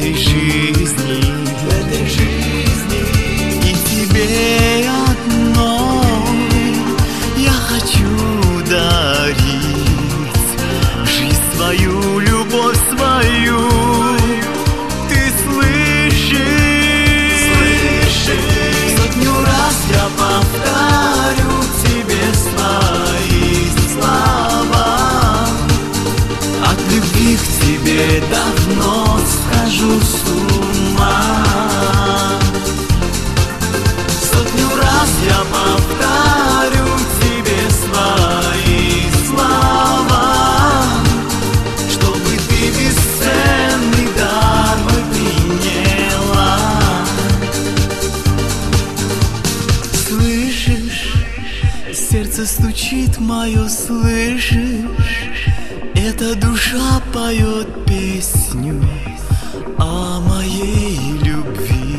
этой жизни, и тебе одной я хочу дарить жизнь свою, любовь свою. Ты слышишь? Сотню раз я повторю тебе свои слова. От любви к тебе давно схожу с ума. Сотню раз я повторю тебе свои слова, чтобы ты бесценный дар мой приняла. Слышишь? Сердце стучит мое, слышишь? Эта душа поет песню о моей любви.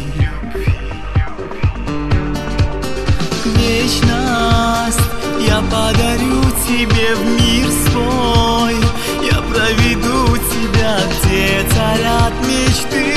Вечность я подарю тебе в мир свой. Я проведу тебя, где царят мечты.